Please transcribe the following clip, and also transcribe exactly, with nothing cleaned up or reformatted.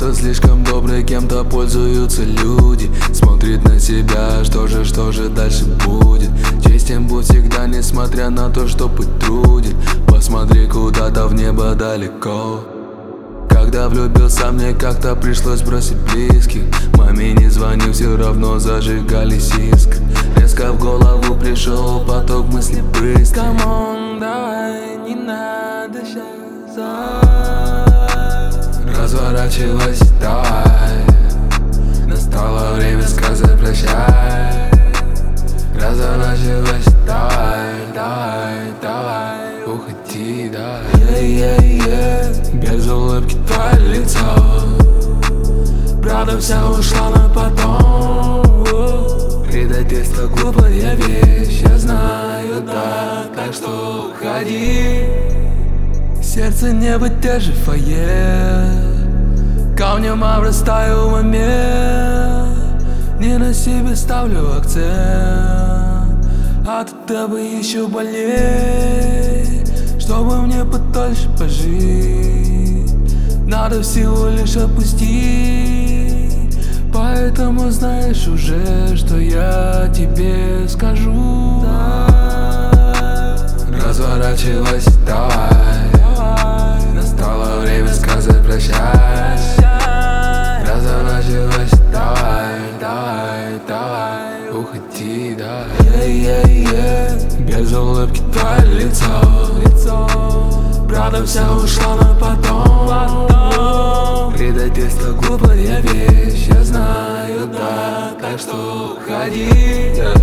Кто-то слишком добрый, кем-то пользуются люди. Смотрит на себя, что же, что же дальше будет. Честен будь всегда, несмотря на то, что путь труден. Посмотри куда-то в небо далеко. Когда влюбился, мне как-то пришлось бросить близких. Маме не звонил, все равно зажигались искры. Резко в голову пришел поток мыслей быстрый. Come on, давай, не надо сейчас. Разворачивайся, давай. Настало время сказать прощай. Разворачивайся, давай, давай, давай. Уходи, давай. Yeah, yeah, yeah. Без улыбки твое лицо. Правда вся ушла на потом. Предательство глупая вещь, я знаю, да. Так что уходи. Сердце не выдержит фойе. Камнем обрастаю в уме. Не на себе ставлю акцент. От тебя еще болей. Чтобы мне подольше пожить, надо всего лишь опустить. Поэтому знаешь уже, что я тебе скажу. Разворачивайся, давай, Давай. Настало время сказать прощай. Разворачивайся, давай, давай, давай. Уходи, давай. Yeah, yeah, yeah. Без улыбки твое лицо. Лицо. Правда вся ушла на потом. потом. Предательство глупая вещь, я знаю, да. Так что уходи.